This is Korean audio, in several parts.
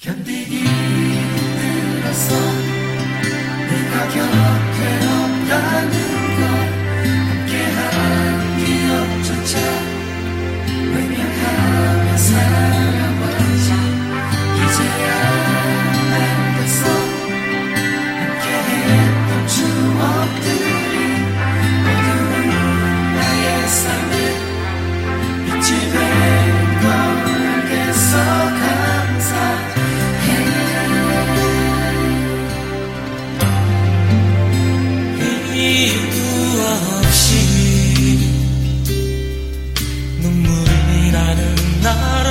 견디기 힘들었어 네가 곁에 없다는 것 함께한 기억조차 외면하며 살아왔지 이제야 알겠어 함께했던 추억들이 모두는 나의 삶에 빛이 된 걸 알겠어 감사해 이유 없이 눈물이 나는 나랑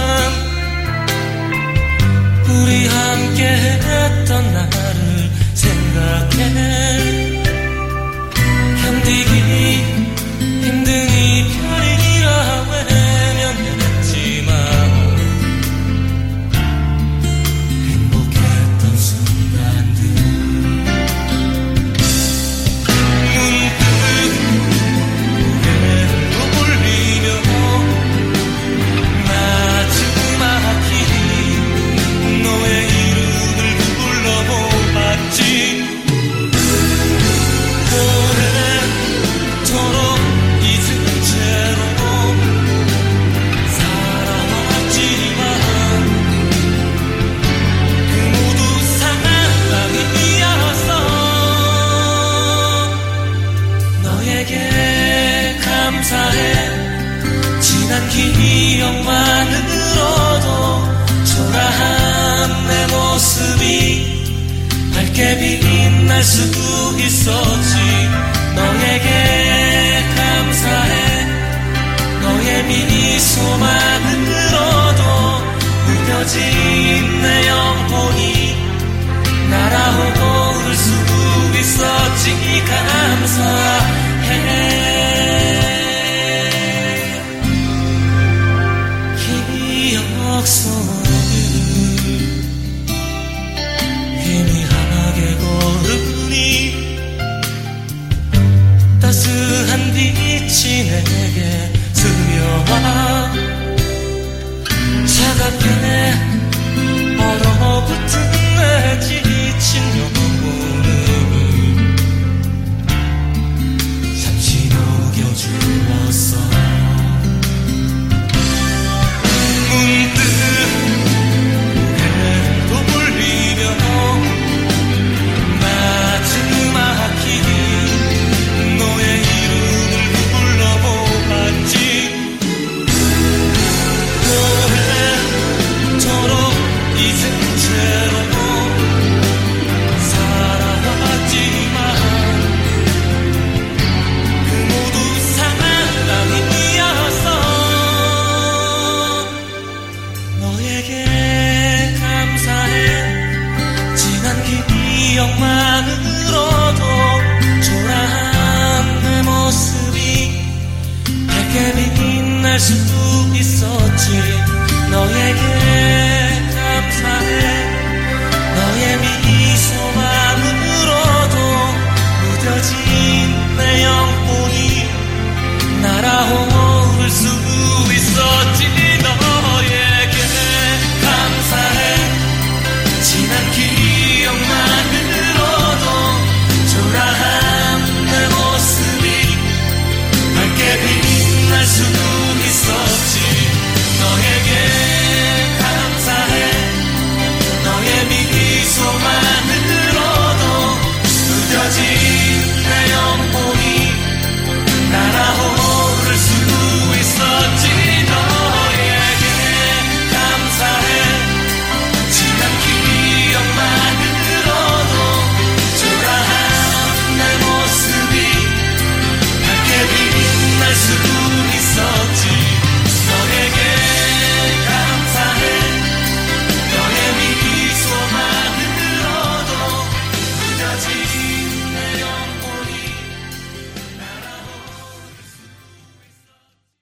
우리 함께 했던 나를 생각해 견디기 힘든 이별이라 외면했지만 행복했던 순간들 문득 고개를 돌리며 나지막히 너의 이름을 불러보았지 오래도록 잊은 채로 살아왔지만 그 모두 사랑이었어 너에게 감사해 지난 기억만으로도 초라한 내 모습이 밝게 빛날 수 있었지 너에게 감사해 너의 미소만으로도 무뎌진 내 영혼이 날아오고 올 수 있었지 감사해 기억 속을 희미하게 거르니 따스한 빛이 내게 스며와 차갑게 얼어붙은 내 지친 영혼을 잠시 녹여주었어 문득 고개를 돌리며 나지막히 너의 이름을 불러보았지 오래도록 잊은 채로 살아왔지만 그 모두 사랑이었어 너에게 감사해 지난 기억만으로도 초라한 내 모습이 밝게 빛날 수 있었지 너에게